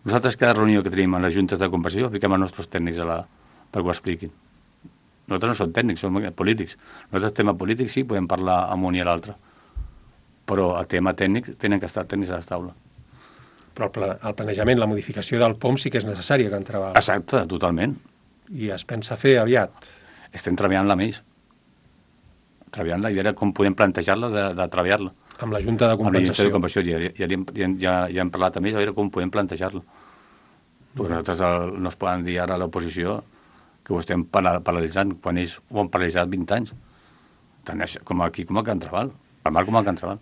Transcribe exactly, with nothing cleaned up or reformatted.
Nosaltres cada reunió que tenim a les juntes de compassió fiquem els nostres tècnics a la, perquè ho expliquin. Nosaltres no som tècnics, som polítics. Nosaltres tema polític sí, podem parlar amb un i l'altre, però el tema tècnic tenen que estar tècnics a la taula. Però el, pla, el planejament, la modificació del P O M sí que és necessària, que entreval. Exacte, totalment. I es pensa fer aviat. Estem treballant-la més. Treballant-la i veure com podem plantejar-la de, de treballar-la. Amb la Junta de Compensació. Amb la Junta de Compensació, ja, ja, ja, ja, ja hem parlat a més a veure com podem plantejar-la. Perquè nosaltres el, no es poden dir ara a l'oposició que ho estem paralitzant, quan ells ho han paralitzat vint anys. Tant això, com aquí, com a Can Traval. Al mar com a Can Traval.